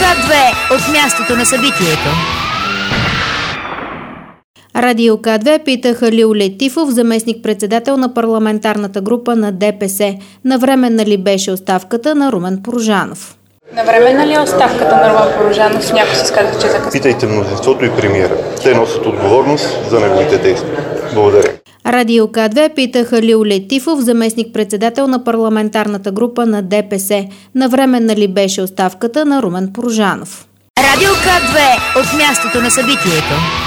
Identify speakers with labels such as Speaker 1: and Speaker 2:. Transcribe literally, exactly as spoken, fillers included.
Speaker 1: К две от мястото на събитието.
Speaker 2: Радио К две пита Халил Летифов, заместник-председател на парламентарната група на ДПС. Навременна ли беше оставката на Румен Порожанов?
Speaker 3: Навременна ли е оставката на Румен Порожанов? Някой си казва, че е закъсняло.
Speaker 4: Питайте мнозинството и премиера. Те носят отговорност за неговите действия. Благодаря.
Speaker 2: Радио К две пита Халил Летифов, заместник-председател на парламентарната група на ДПС. Навременна ли беше оставката на Румен Порожанов?
Speaker 1: Радио К две от мястото на събитието.